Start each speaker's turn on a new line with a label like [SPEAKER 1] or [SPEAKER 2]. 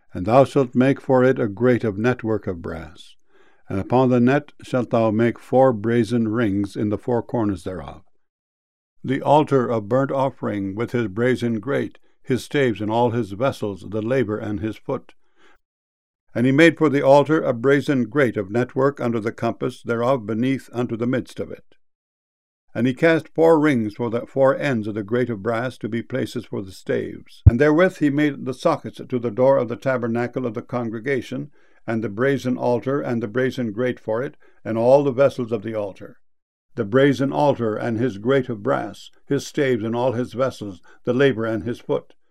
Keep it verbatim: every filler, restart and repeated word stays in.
[SPEAKER 1] And thou shalt make for it a grate of network of brass. And upon the net shalt thou make four brazen rings in the four corners thereof. The altar of burnt offering with his brazen grate, his staves and all his vessels, the laver and his foot. And he made for the altar a brazen grate of network under the compass thereof beneath unto the midst of it. And he cast four rings for the four ends of the grate of brass to be places for the staves. And therewith he made the sockets to the door of the tabernacle of the congregation, and the brazen altar, and the brazen grate for it, and all the vessels of the altar. The brazen altar and his grate of brass, his staves and all his vessels, the laver and his foot,